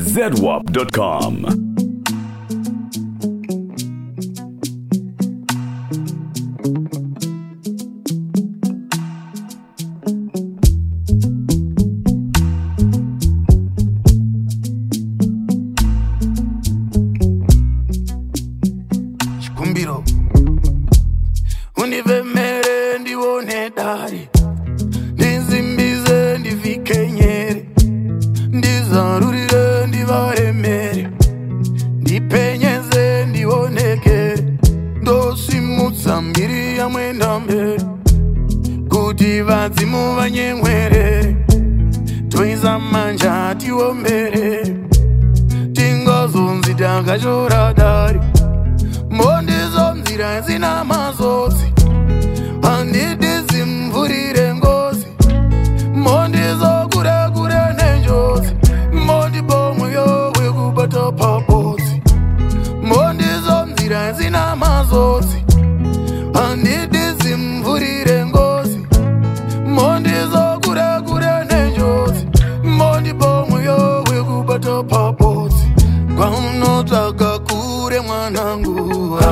zedwap.com. Chikumbiro univemere ndione dari, ndizimbize ndivike nyeri, ndizarurire ndivaremere, ndipenyeze ndionekere, ndosimutsa mbiri yamwenda mbere, kuti vadzimu vanyemwerere, toisa manja tiombere, tingozonzi takachora dari, mondizo nzira zina mazodzi, handidi mvurire ngozi, mondizo kure kure nenjozi, mondi bomweyo wekubata pabodzi, mondizo nzira zina mazodzi, handidi mvurire ngozi, mondizo kure kure nenjozi, mondi bomweyo wekubata pabodzi, kwaunotsvaga kure mwanangu.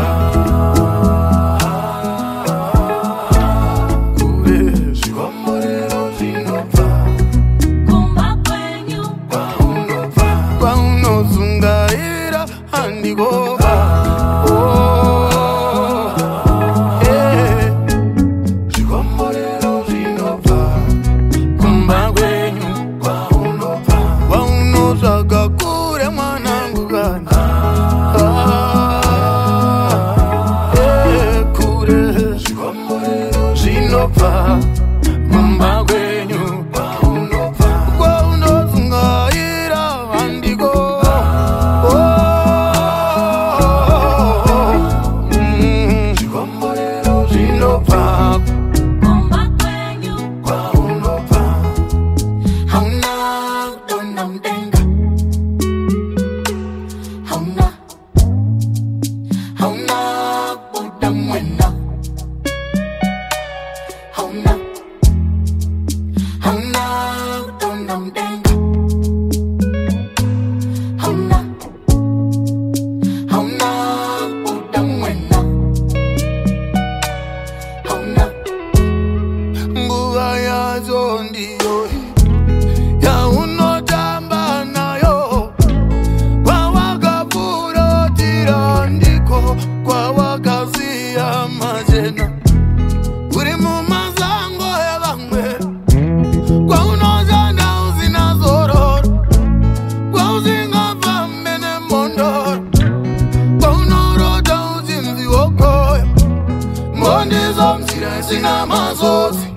Sina mazozi,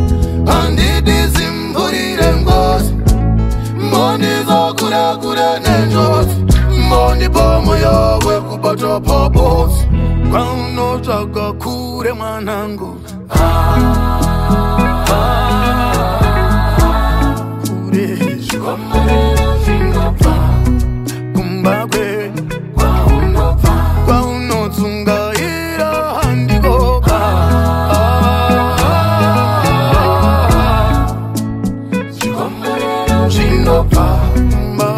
handidi mvurire ngozi, mondizo kure kure nenjozi, mondi bomweyo wekubata pabodzi, kwaunotsvaga kure mwanangu. Kure zvikomborero zvinobva kumba kwenyu, kwaunotsungaira handikoba. Zvikomborero zvinobva kumba